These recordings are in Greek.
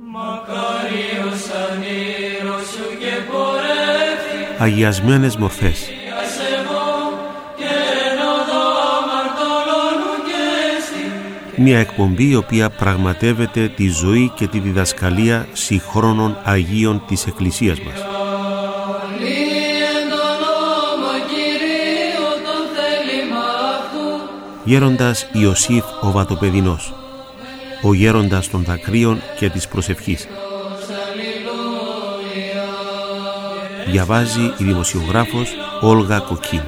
Αγιασμένες μορφές. Μια εκπομπή η οποία πραγματεύεται τη ζωή και τη διδασκαλία συγχρόνων Αγίων της Εκκλησίας μας. Γέροντας Ιωσήφ ο Βατοπεδινός, ο γέροντας των δακρύων και της προσευχής. Διαβάζει η δημοσιογράφος Όλγα Κοκκίνου.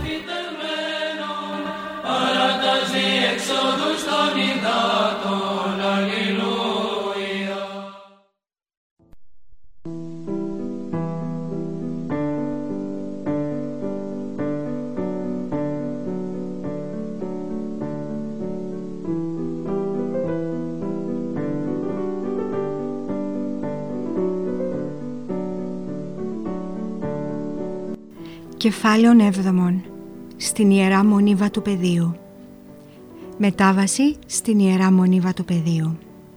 Κεφάλαιον 7. Στην Ιερά Μονή Βατοπεδίου. Μετάβαση στην Ιερά Μονή Βατοπεδίου.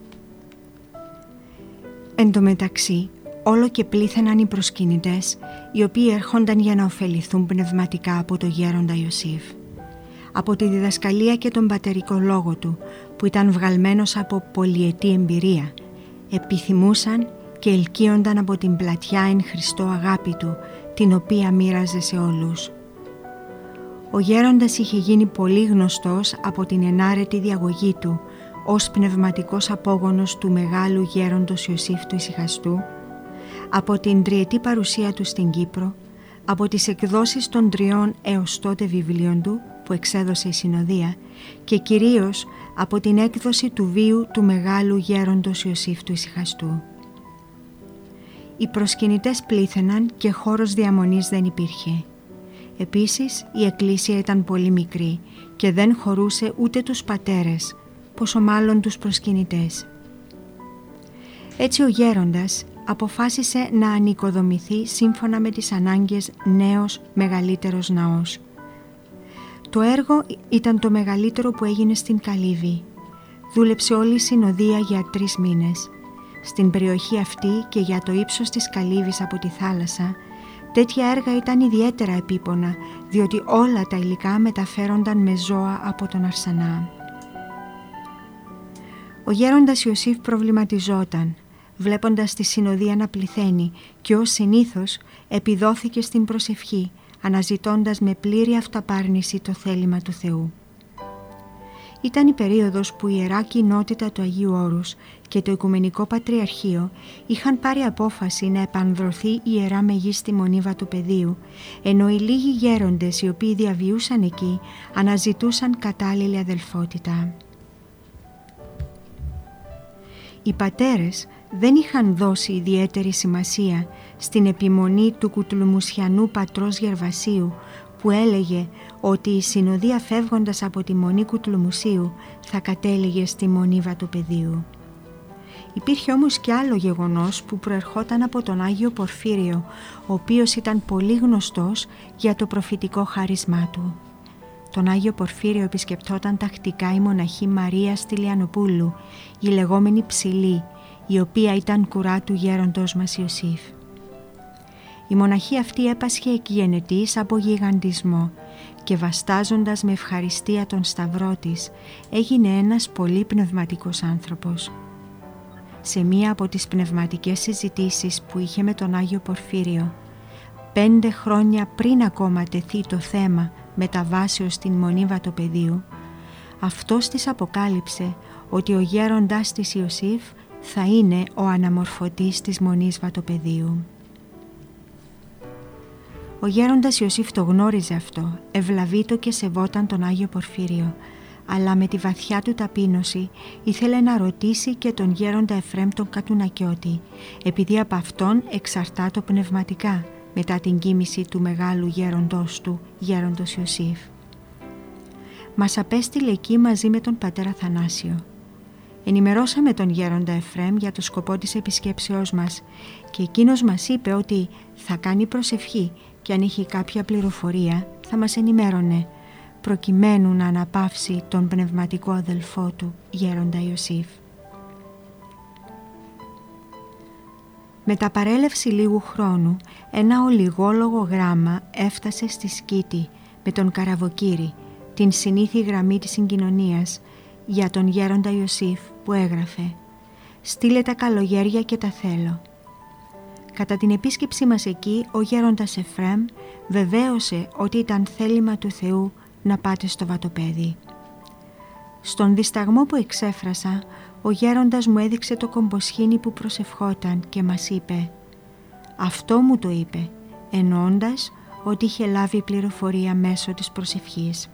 Εν τω μεταξύ, όλο και πλήθαιναν οι προσκυνητές, οι οποίοι έρχονταν για να ωφεληθούν πνευματικά από το γέροντα Ιωσήφ. Από τη διδασκαλία και τον πατερικό λόγο του, που ήταν βγαλμένος από πολυετή εμπειρία, επιθυμούσαν και ελκύονταν από την πλατιά εν Χριστώ αγάπη του, την οποία μοίραζε σε όλους. Ο γέροντας είχε γίνει πολύ γνωστός από την ενάρετη διαγωγή του ως πνευματικός απόγονος του μεγάλου γέροντος Ιωσήφ του Ησυχαστού, από την τριετή παρουσία του στην Κύπρο, από τις εκδόσεις των 3 έως τότε βιβλίων του που εξέδωσε η Συνοδεία και κυρίως από την έκδοση του βίου του μεγάλου γέροντος Ιωσήφ του Ησυχαστού. Οι προσκυνητές πλήθαιναν και χώρος διαμονής δεν υπήρχε. Επίσης η εκκλησία ήταν πολύ μικρή και δεν χωρούσε ούτε τους πατέρες, πόσο μάλλον τους προσκυνητές. Έτσι ο γέροντας αποφάσισε να ανοικοδομηθεί σύμφωνα με τις ανάγκες νέος μεγαλύτερος ναός. Το έργο ήταν το μεγαλύτερο που έγινε στην Καλύβη. Δούλεψε όλη η Συνοδεία για 3 μήνες. Στην περιοχή αυτή και για το ύψος της Καλύβης από τη θάλασσα, τέτοια έργα ήταν ιδιαίτερα επίπονα, διότι όλα τα υλικά μεταφέρονταν με ζώα από τον Αρσανά. Ο γέροντας Ιωσήφ προβληματιζόταν, βλέποντας τη Συνοδεία να πληθαίνει και ως συνήθως επιδόθηκε στην προσευχή, αναζητώντας με πλήρη αυταπάρνηση το θέλημα του Θεού. Ήταν η περίοδος που η Ιερά Κοινότητα του Αγίου Όρους και το Οικουμενικό Πατριαρχείο είχαν πάρει απόφαση να επανδρωθεί η Ιερά Μεγίστη Μονή Βατοπεδίου, ενώ οι λίγοι γέροντες οι οποίοι διαβιούσαν εκεί αναζητούσαν κατάλληλη αδελφότητα. Οι πατέρες δεν είχαν δώσει ιδιαίτερη σημασία στην επιμονή του κουτλουμουσιανού πατρός Γερβασίου, που έλεγε ότι η Συνοδεία φεύγοντας από τη Μονή Κουτλουμουσίου θα κατέληγε στη Μονή Βατοπεδίου. Υπήρχε όμως και άλλο γεγονός που προερχόταν από τον Άγιο Πορφύριο, ο οποίος ήταν πολύ γνωστός για το προφητικό χάρισμά του. Τον Άγιο Πορφύριο επισκεπτόταν τακτικά η μοναχή Μαρία Στυλιανοπούλου, η λεγόμενη Ψηλή, η οποία ήταν κουρά του γέροντος μας Ιωσήφ. Η μοναχή αυτή έπασχε εκγενετής από γιγαντισμό και βαστάζοντας με ευχαριστία τον σταυρό της έγινε ένας πολύ πνευματικός άνθρωπος. Σε μία από τις πνευματικές συζητήσεις που είχε με τον Άγιο Πορφύριο, 5 χρόνια πριν ακόμα τεθεί το θέμα μεταβάσεως στην Μονή Βατοπεδίου, αυτός της αποκάλυψε ότι ο γέροντάς της Ιωσήφ θα είναι ο αναμορφωτής της Μονής Βατοπεδίου. Ο γέροντας Ιωσήφ το γνώριζε αυτό, ευλαβείτο και σεβόταν τον Άγιο Πορφύριο, αλλά με τη βαθιά του ταπείνωση ήθελε να ρωτήσει και τον γέροντα Εφραίμ τον Κατουνακιώτη, επειδή από αυτόν εξαρτάτο πνευματικά μετά την κοίμηση του μεγάλου γέροντος του, γέροντος Ιωσήφ. Μας απέστειλε εκεί μαζί με τον πατέρα Θανάσιο. Ενημερώσαμε τον γέροντα Εφραίμ για το σκοπό της επισκέψεώς μας και εκείνος μας είπε ότι θα κάνει προσευχή και αν είχε κάποια πληροφορία θα μας ενημέρωνε, προκειμένου να αναπαύσει τον πνευματικό αδελφό του, γέροντα Ιωσήφ. Με τα παρέλευση λίγου χρόνου, ένα ολιγόλογο γράμμα έφτασε στη Σκήτη με τον Καραβοκύρη, την συνήθη γραμμή της συγκοινωνίας, για τον γέροντα Ιωσήφ, που έγραφε «Στείλε τα καλογέρια και τα θέλω». Κατά την επίσκεψή μας εκεί, ο γέροντας Εφραίμ βεβαίωσε ότι ήταν θέλημα του Θεού να πάτε στο βατοπέδι. Στον δισταγμό που εξέφρασα, ο γέροντας μου έδειξε το κομποσχήνι που προσευχόταν και μας είπε «Αυτό μου το είπε», εννοώντας ότι είχε λάβει πληροφορία μέσω της προσευχής.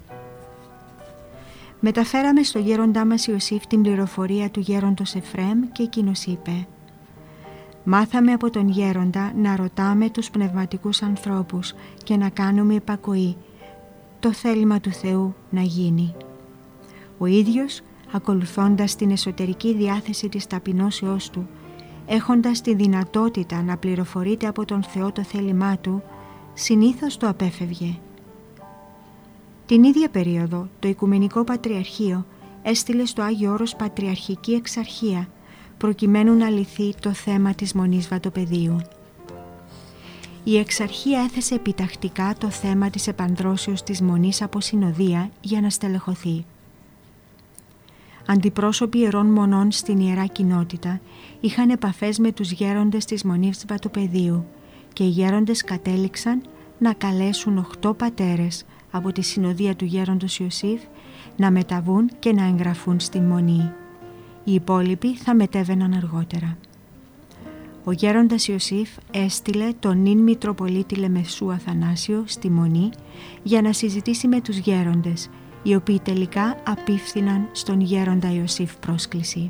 Μεταφέραμε στο γέροντά μας Ιωσήφ την πληροφορία του γέροντος Εφραίμ και εκείνος είπε «Μάθαμε από τον γέροντα να ρωτάμε τους πνευματικούς ανθρώπους και να κάνουμε υπακοή, το θέλημα του Θεού να γίνει». Ο ίδιος, ακολουθώντας την εσωτερική διάθεση της ταπεινώσεώς του, έχοντας τη δυνατότητα να πληροφορείται από τον Θεό το θέλημά του, συνήθως το απέφευγε. Την ίδια περίοδο, το Οικουμενικό Πατριαρχείο έστειλε στο Άγιο Όρος Πατριαρχική Εξαρχία, προκειμένου να λυθεί το θέμα της Μονής Βατοπεδίου. Η Εξαρχία έθεσε επιτακτικά το θέμα της επανδρώσεως της Μονής από συνοδεία για να στελεχωθεί. Αντιπρόσωποι ιερών μονών στην Ιερά Κοινότητα είχαν επαφές με τους γέροντες της Μονής Βατοπεδίου και οι γέροντες κατέληξαν να καλέσουν 8 πατέρες από τη συνοδεία του γέροντος Ιωσήφ να μεταβούν και να εγγραφούν στη Μονή. Οι υπόλοιποι θα μετέβαιναν αργότερα. Ο γέροντας Ιωσήφ έστειλε τον νυν Μητροπολίτη Λεμεσού Αθανάσιο στη Μονή για να συζητήσει με τους γέροντες, οι οποίοι τελικά απίφθηναν στον γέροντα Ιωσήφ πρόσκληση.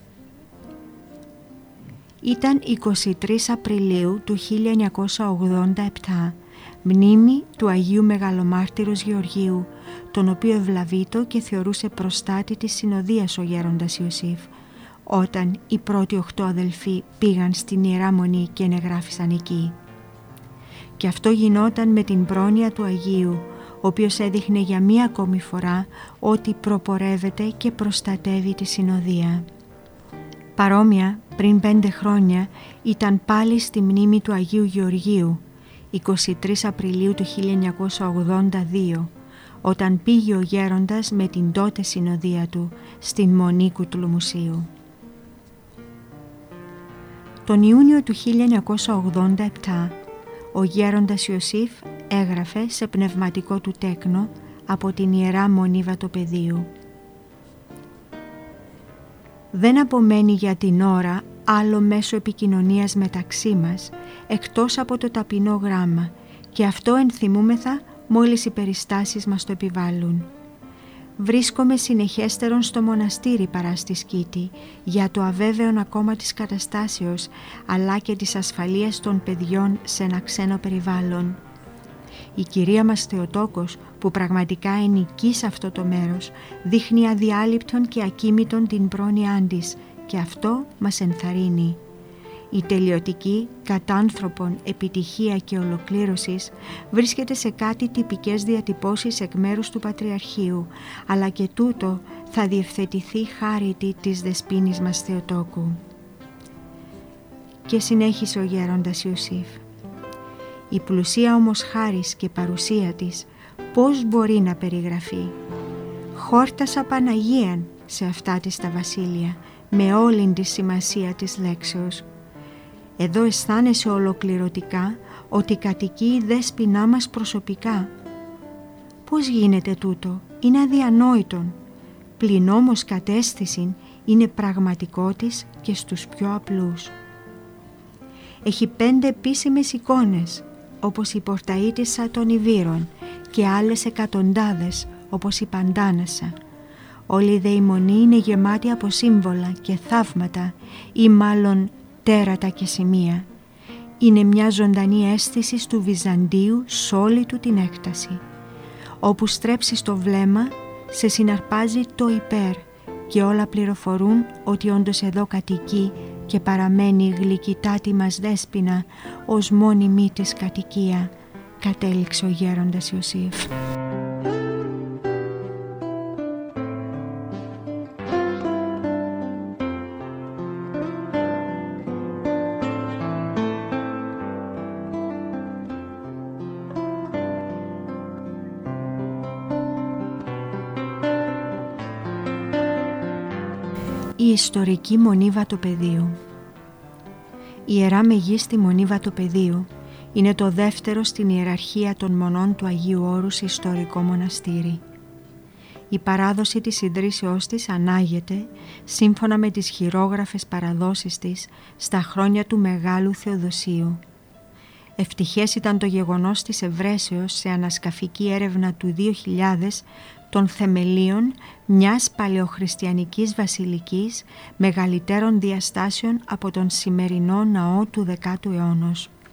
Ήταν 23 Απριλίου του 1987, μνήμη του Αγίου Μεγαλομάρτυρος Γεωργίου, τον οποίο ευλαβείτο και θεωρούσε προστάτη της συνοδείας ο γέροντας Ιωσήφ, όταν οι πρώτοι 8 αδελφοί πήγαν στην Ιερά Μονή και ενεγράφησαν εκεί. Και αυτό γινόταν με την πρόνοια του Αγίου, ο οποίος έδειχνε για μία ακόμη φορά ότι προπορεύεται και προστατεύει τη συνοδεία. Παρόμοια, πριν 5 χρόνια, ήταν πάλι στη μνήμη του Αγίου Γεωργίου, 23 Απριλίου του 1982, όταν πήγε ο γέροντας με την τότε συνοδεία του στην Μονή Κουτλουμουσίου. Τον Ιούνιο του 1987, ο γέροντας Ιωσήφ έγραφε σε πνευματικό του τέκνο από την Ιερά Μονή Βατοπεδίου. Δεν απομένει για την ώρα άλλο μέσο επικοινωνίας μεταξύ μας, εκτός από το ταπεινό γράμμα, και αυτό ενθυμούμεθα μόλις οι περιστάσεις μας το επιβάλλουν. Βρίσκομαι συνεχέστερον στο μοναστήρι παρά στη Σκήτη, για το αβέβαιο ακόμα της καταστάσεως, αλλά και της ασφαλείας των παιδιών σε ένα ξένο περιβάλλον. Η κυρία μας Θεοτόκος, που πραγματικά ενοικεί σε αυτό το μέρος, δείχνει αδιάλειπτον και ακίμητον την πρόνοιά της, και αυτό μας ενθαρρύνει. Η τελειωτική, κατάνθρωπον επιτυχία και ολοκλήρωσης βρίσκεται σε κάτι τυπικές διατυπώσεις εκ μέρους του Πατριαρχείου, αλλά και τούτο θα διευθετηθεί χάρητη της δεσποίνης μας Θεοτόκου. Και συνέχισε ο γέροντας Ιωσήφ. Η πλουσία όμως χάρις και παρουσία της πώς μπορεί να περιγραφεί? Χόρτασα Παναγίαν σε αυτά της τα βασίλεια, με όλην τη σημασία της λέξεως. Εδώ αισθάνεσαι ολοκληρωτικά ότι κατοικεί η δέσποινά μας προσωπικά. Πώς γίνεται τούτο? Είναι αδιανόητον. Πλην όμως καταίσθησιν είναι πραγματικό της και στους πιο απλούς. Έχει 5 επίσημες εικόνες, όπως η Πορταΐτισσα των Ιβύρων, και άλλες εκατοντάδες, όπως η Παντάνασα. Όλη δε η Μονή είναι γεμάτη από σύμβολα και θαύματα, ή μάλλον τέρατα και σημεία. Είναι μια ζωντανή αίσθηση του Βυζαντίου σ' όλη του την έκταση. Όπου στρέψεις το βλέμμα, σε συναρπάζει το υπέρ, και όλα πληροφορούν ότι όντως εδώ κατοικεί και παραμένει η γλυκητάτη μας δέσποινα ως μόνιμη της κατοικία, κατέληξε ο γέροντας Ιωσήφ. ιστορική Μονή Βατοπεδίου. Η Ιερά Μεγίστη Μονή Βατοπεδίου είναι το δεύτερο στην ιεραρχία των μονών του Αγίου Όρους ιστορικό μοναστήρι. Η παράδοση της ιδρύσεώς της ανάγεται σύμφωνα με τις χειρόγραφες παραδόσεις της στα χρόνια του Μεγάλου Θεοδοσίου. Ευτυχές ήταν το γεγονός της ευρέσεως σε ανασκαφική έρευνα του 2000 των θεμελίων μιας παλαιοχριστιανικής βασιλικής μεγαλύτερων διαστάσεων από τον σημερινό ναό του 10ου αιώνα.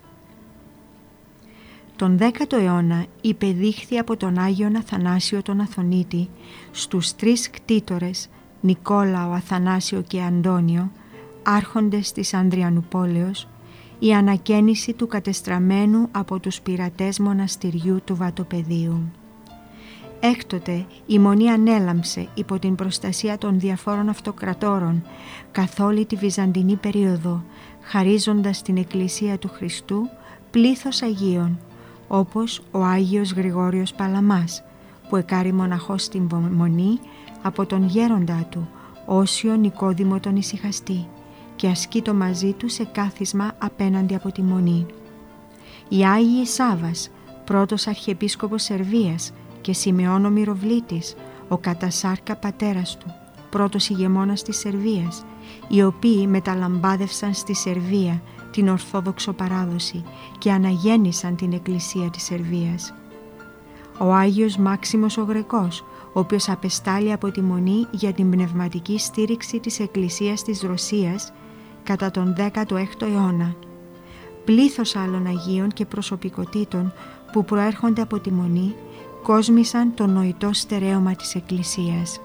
Τον 10ο αιώνα υπεδείχθη από τον Άγιον Αθανάσιο τον Αθωνίτη στους τρεις κτήτορες Νικόλαο, Αθανάσιο και Αντώνιο, άρχοντες της Ανδριανουπόλεως, η ανακαίνιση του κατεστραμμένου από τους πειρατές μοναστηριού του Βατοπεδίου. Έκτοτε η Μονή ανέλαμψε υπό την προστασία των διαφόρων αυτοκρατόρων καθ' όλη τη Βυζαντινή περίοδο, χαρίζοντας στην Εκκλησία του Χριστού πλήθος Αγίων, όπως ο Άγιος Γρηγόριος Παλαμάς, που εκάρει μοναχός στην Μονή από τον γέροντά του, Όσιο Νικόδημο τον Ησυχαστή, και ασκεί το μαζί του σε κάθισμα απέναντι από τη Μονή. Οι Άγιοι Σάββας, πρώτος Αρχιεπίσκοπος Σερβίας, και Σιμεών ο Μυροβλήτης, ο Κατασάρκα πατέρας του, πρώτος ηγεμόνας της Σερβίας, οι οποίοι μεταλαμπάδευσαν στη Σερβία την Ορθόδοξο παράδοση και αναγέννησαν την Εκκλησία της Σερβίας. Ο Άγιος Μάξιμος ο Γρεκός, ο οποίος απεστάλλει από τη Μονή για την πνευματική στήριξη της Εκκλησίας της Ρωσίας κατά τον 16ο αιώνα. Πλήθος άλλων Αγίων και προσωπικότητων που προέρχονται από τη Μονή κόσμησαν το νοητό στερέωμα της Εκκλησίας.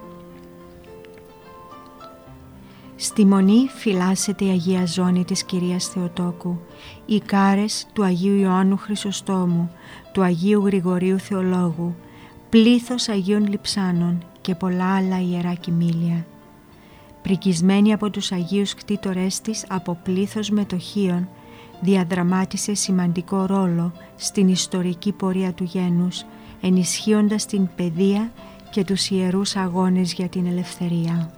Στη Μονή φυλάσσεται η Αγία Ζώνη της Κυρίας Θεοτόκου, οι κάρες του Αγίου Ιωάννου Χρυσοστόμου, του Αγίου Γρηγορίου Θεολόγου, πλήθος Αγίων Λειψάνων και πολλά άλλα ιερά κοιμήλια. Πρικισμένη από τους Αγίους κτήτορές της από πλήθος μετοχίων, διαδραμάτισε σημαντικό ρόλο στην ιστορική πορεία του γένους, ενισχύοντας την παιδεία και τους ιερούς αγώνες για την ελευθερία.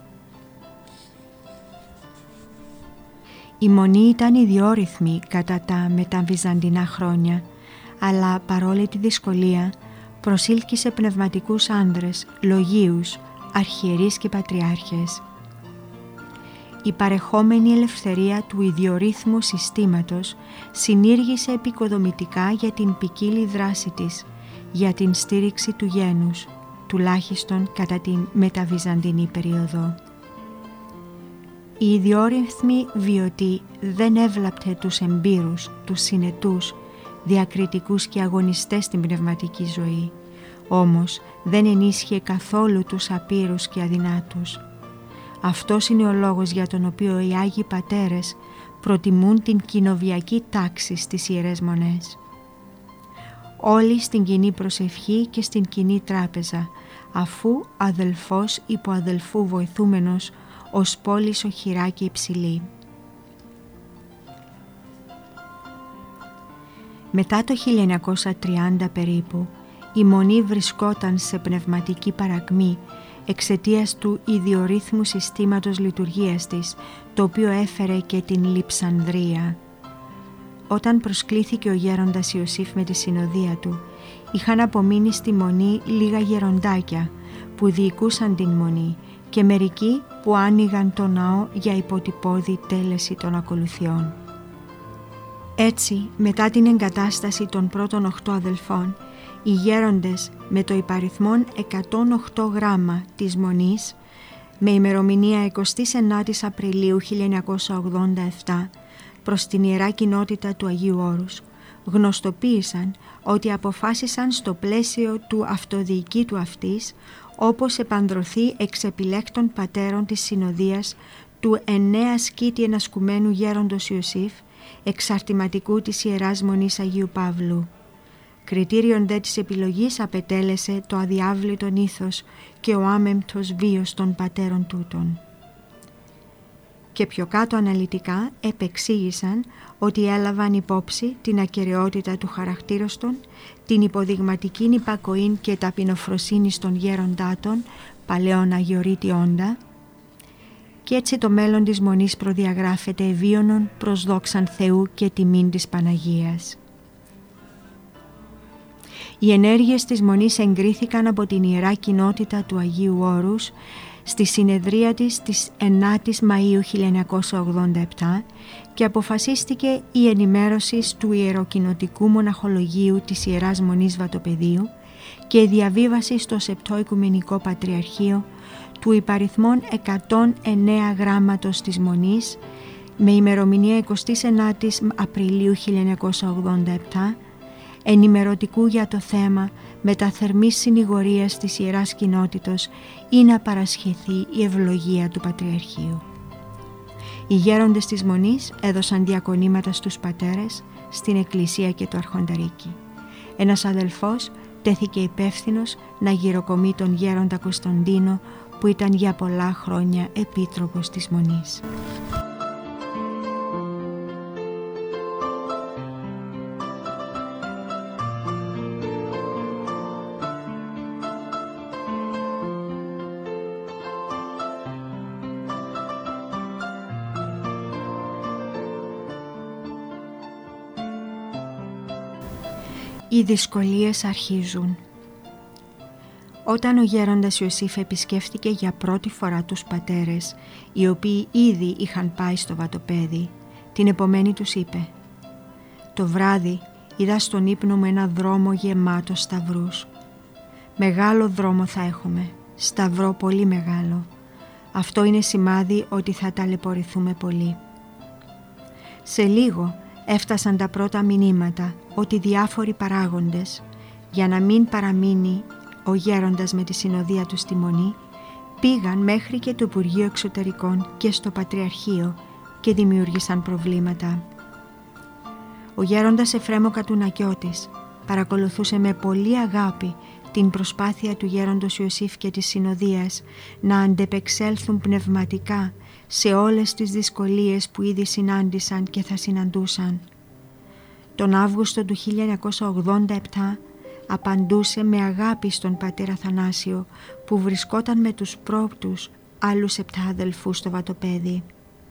Η Μονή ήταν ιδιόρυθμη κατά τα μεταβυζαντινά χρόνια, αλλά παρόλη τη δυσκολία προσήλκησε πνευματικούς άνδρες, λογίους, αρχιερείς και πατριάρχες. Η παρεχόμενη ελευθερία του ιδιορύθμου συστήματος συνήργησε επικοδομητικά για την ποικίλη δράση της, για την στήριξη του γένους, τουλάχιστον κατά την μεταβυζαντινή περίοδο. Η ιδιόρυθμη βιωτή δεν έβλαπτε τους εμπειρούς, τους συνετούς, διακριτικούς και αγωνιστές στην πνευματική ζωή, όμως δεν ενίσχυε καθόλου τους απείρους και αδυνάτους. Αυτός είναι ο λόγος για τον οποίο οι Άγιοι Πατέρες προτιμούν την κοινοβιακή τάξη στις Ιερές Μονές. Όλοι στην κοινή προσευχή και στην κοινή τράπεζα, αφού αδελφός υπό αδελφού βοηθούμενος, ως πόλης οχυρά και υψηλή. Μετά το 1930 περίπου, η Μονή βρισκόταν σε πνευματική παρακμή εξαιτίας του ιδιορύθμου συστήματος λειτουργίας της, το οποίο έφερε και την λειψανδρία. Όταν προσκλήθηκε ο γέροντας Ιωσήφ με τη συνοδεία του, είχαν απομείνει στη Μονή λίγα γεροντάκια που διοικούσαν την Μονή και μερικοί που άνοιγαν το ναό για υποτυπώδη τέλεση των ακολουθιών. Έτσι, μετά την εγκατάσταση των πρώτων 8 αδελφών, οι γέροντες με το υπαριθμόν 108 γράμμα της Μονής, με ημερομηνία 29 Απριλίου 1987, προς την Ιερά Κοινότητα του Αγίου Όρους, γνωστοποίησαν ότι αποφάσισαν στο πλαίσιο του αυτοδιοικήτου αυτής, όπως επανδρωθεί εξ επιλέκτων πατέρων της συνοδείας του 9 σκήτη ενασκουμένου γέροντος Ιωσήφ, εξαρτηματικού της Ιεράς Μονής Αγίου Παύλου. Κριτήριον δε της επιλογής απετέλεσε το αδιάβλητον ήθος και ο άμεμπτος βίος των πατέρων τούτων. Και πιο κάτω αναλυτικά επεξήγησαν ότι έλαβαν υπόψη την ακεραιότητα του χαρακτήρωστον, την υποδειγματική υπακοήν και ταπεινοφροσύνη των γέροντάτων, παλαιών αγιορείτη όντα, Κι έτσι το μέλλον της Μονής προδιαγράφεται ευίωνον προς δόξαν Θεού και τιμήν της Παναγίας. Οι ενέργειες της Μονής εγκρίθηκαν από την Ιερά Κοινότητα του Αγίου Όρους στη συνεδρία της 9ης Μαΐου 1987 και αποφασίστηκε η ενημέρωση του Ιεροκοινοτικού Μοναχολογίου της Ιεράς Μονής Βατοπεδίου και η διαβίβαση στο Σεπτό Οικουμενικό Πατριαρχείο του υπαριθμών 109 γράμματος της Μονής με ημερομηνία 29 Απριλίου 1987, ενημερωτικού για το θέμα μεταθερμής συνηγορίας της Ιεράς Κοινότητος ή να παρασχεθεί η ευλογία του Πατριαρχείου. Οι γέροντες της Μονής έδωσαν διακονήματα στους πατέρες, στην Εκκλησία και το Αρχονταρίκι. Ένας αδελφός τέθηκε υπεύθυνος να γυροκομεί τον γέροντα Κωνσταντίνο, που ήταν για πολλά χρόνια επίτροπος της Μονής. Οι δυσκολίες αρχίζουν. Όταν ο γέροντας Ιωσήφ επισκέφθηκε για πρώτη φορά τους πατέρες, οι οποίοι ήδη είχαν πάει στο Βατοπέδι, την επομένη τους είπε: «Το βράδυ είδα στον ύπνο μου ένα δρόμο γεμάτο σταυρούς. Μεγάλο δρόμο θα έχουμε, σταυρό πολύ μεγάλο. Αυτό είναι σημάδι ότι θα ταλαιπωρηθούμε πολύ». Σε λίγο έφτασαν τα πρώτα μηνύματα ότι διάφοροι παράγοντες, για να μην παραμείνει ο γέροντας με τη συνοδεία του στη Μονή, πήγαν μέχρι και το Υπουργείο Εξωτερικών και στο Πατριαρχείο και δημιούργησαν προβλήματα. Ο γέροντας Εφρέμο Κατουνακιώτης παρακολουθούσε με πολλή αγάπη την προσπάθεια του γέροντος Ιωσήφ και της συνοδείας να αντεπεξέλθουν πνευματικά σε όλες τις δυσκολίες που ήδη συνάντησαν και θα συναντούσαν. Τον Αύγουστο του 1987 απαντούσε με αγάπη στον πατέρα Θανάσιο, που βρισκόταν με τους πρώτους άλλους 7 αδελφούς στο Βατοπέδι.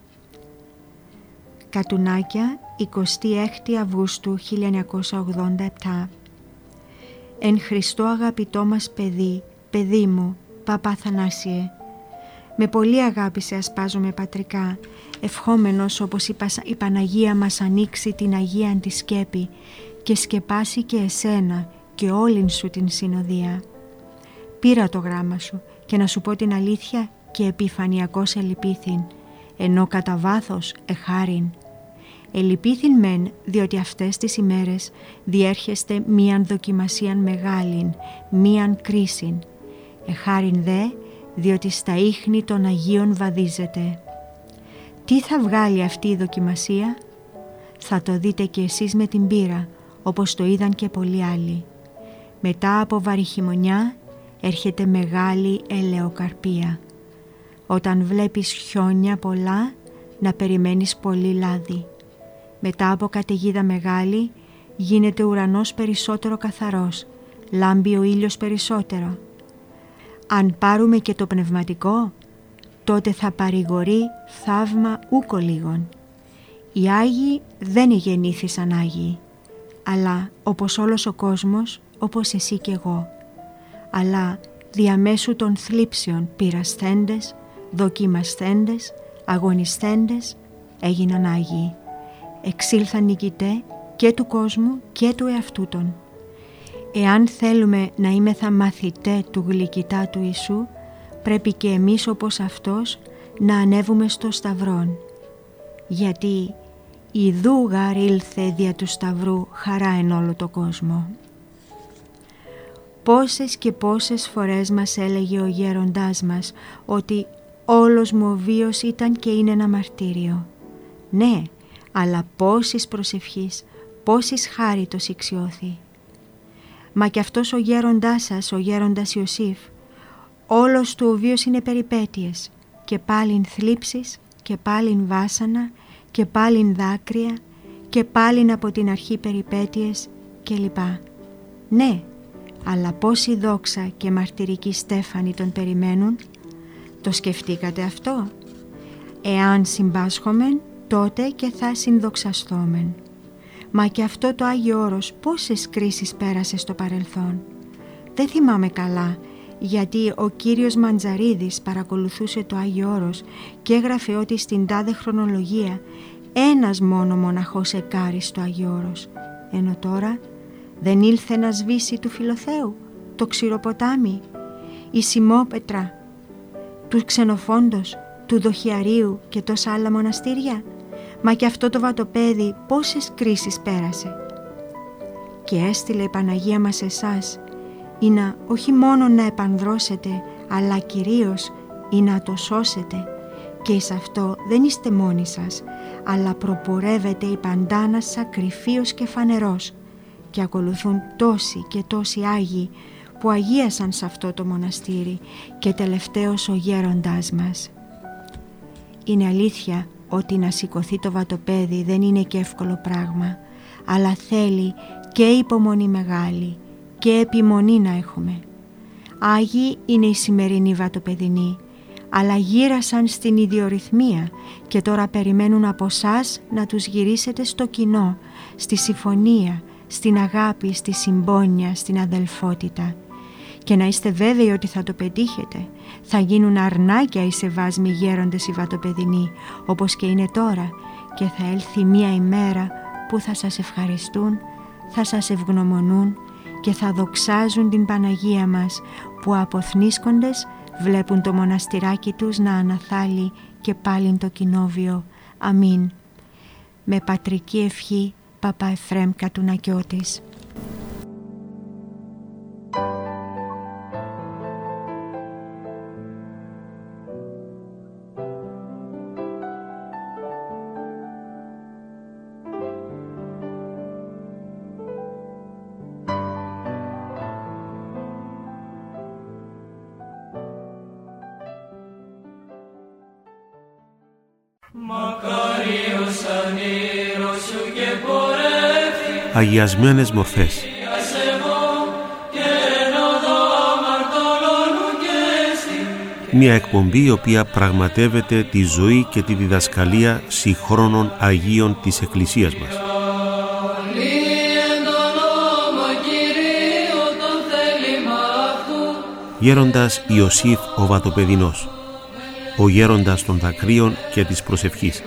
Κατουνάκια, 26 Αυγούστου 1987. Εν Χριστώ αγαπητό μας παιδί μου, Παπά Θανάσιε, με πολύ αγάπη σε ασπάζομαι πατρικά, ευχόμενος όπως η Παναγία μας ανοίξει την Αγία τη σκέπη και σκεπάσει και εσένα και όλην σου την συνοδεία. Πήρα το γράμμα σου και να σου πω την αλήθεια και επιφανειακώς ελυπήθην, ενώ κατά βάθος εχάριν. Ελυπήθην μεν, διότι αυτές τις ημέρες διέρχεστε μίαν δοκιμασίαν μεγάλην, μίαν κρίσιν. Εχάριν δε, διότι στα ίχνη των Αγίων βαδίζετε. Τι θα βγάλει αυτή η δοκιμασία? Θα το δείτε και εσείς με την πείρα, όπως το είδαν και πολλοί άλλοι. Μετά από βαριχημονιά έρχεται μεγάλη ελαιοκαρπία. Όταν βλέπεις χιόνια πολλά, να περιμένεις πολύ λάδι. Μετά από καταιγίδα μεγάλη, γίνεται ουρανός περισσότερο καθαρός, λάμπει ο ήλιος περισσότερο. Αν πάρουμε και το πνευματικό, τότε θα παρηγορεί θαύμα ούκο λίγον. Οι Άγιοι δεν γεννήθησαν Άγιοι, αλλά όπως όλος ο κόσμος, όπως εσύ και εγώ. Αλλά διαμέσου των θλίψεων πειρασθέντες, δοκιμασθέντες, αγωνισθέντες έγιναν Άγιοι. Εξήλθαν νικητέ και του κόσμου και του εαυτού των. Εάν θέλουμε να είμεθα μαθητέ του γλυκητά του Ιησού, πρέπει και εμείς όπως Αυτός να ανέβουμε στο σταυρόν. Γιατί ιδού γαρ ήλθε δια του σταυρού χαρά εν όλο το κόσμο. Πόσες και πόσες φορές μας έλεγε ο γέροντάς μας ότι όλος μου ο βίος ήταν και είναι ένα μαρτύριο. Ναι, αλλά πόσης προσευχής, πόσης χάριτος ηξιώθη. Μα και αυτός ο γέροντάς σας, ο γέροντας Ιωσήφ, όλος του ο βίος είναι περιπέτειες και πάλιν θλίψεις και πάλιν βάσανα και πάλιν δάκρυα και πάλιν από την αρχή περιπέτειες κλπ. Ναι, αλλά πόση δόξα και μαρτυρική στέφανη τον περιμένουν? Το σκεφτήκατε αυτό? Εάν συμπάσχομεν, τότε και θα συνδοξαστόμεν. Μα και αυτό το Άγιο Όρος πόσες κρίσεις πέρασε στο παρελθόν. Δεν θυμάμαι καλά, γιατί ο κύριος Μαντζαρίδης παρακολουθούσε το Άγιο Όρος και έγραφε ότι στην τάδε χρονολογία ένας μόνο μοναχός εκάρει στο Άγιο Όρος. Ενώ τώρα δεν ήλθε να σβήσει του Φιλοθέου, το Ξηροποτάμι, η Σημόπετρα, του Ξενοφόντος, του Δοχιαρίου και τόσα άλλα μοναστήρια. Μα και αυτό το βατοπέδι πόσες κρίσεις πέρασε. Και έστειλε η Παναγία μας εσάς, ή να όχι μόνο να επανδρώσετε, αλλά κυρίως ή να το σώσετε. Και εις αυτό δεν είστε μόνοι σας, αλλά προπορεύεται η παντάνας σακριφίος και φανερός, και ακολουθούν τόσοι και τόσοι Άγιοι που αγίασαν σε αυτό το μοναστήρι, και τελευταίος ο γέροντάς μας. Είναι αλήθεια ότι να σηκωθεί το βατοπέδι δεν είναι και εύκολο πράγμα, αλλά θέλει και υπομονή μεγάλη και επιμονή να έχουμε. Άγιοι είναι οι σημερινοί βατοπεδινοί, αλλά γύρασαν στην ιδιορυθμία και τώρα περιμένουν από εσάς να τους γυρίσετε στο κοινό, στη συμφωνία, στην αγάπη, στη συμπόνια, στην αδελφότητα. Και να είστε βέβαιοι ότι θα το πετύχετε. Θα γίνουν αρνάκια οι σεβάσμοι γέροντες οι βατοπεδινοί, όπως και είναι τώρα, και θα έλθει μία ημέρα που θα σας ευχαριστούν, θα σας ευγνωμονούν και θα δοξάζουν την Παναγία μας, που αποθνίσκοντες βλέπουν το μοναστηράκι τους να αναθάλει και πάλιν το κοινόβιο. Αμήν. Με πατρική ευχή, Παπά Εφραίμ Κατουνακιώτης. Αγιασμένες μορφές. Μια εκπομπή η οποία πραγματεύεται τη ζωή και τη διδασκαλία συγχρόνων Αγίων της Εκκλησίας μας. Γέροντας Ιωσήφ ο Βατοπεδινός, ο γέροντας των δακρύων και της προσευχής.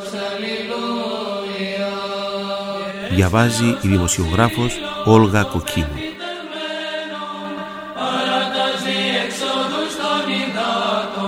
Διαβάζει η δημοσιογράφος Όλγα Κοκκίνου. Παρατάζει εξόδους των υδάτων.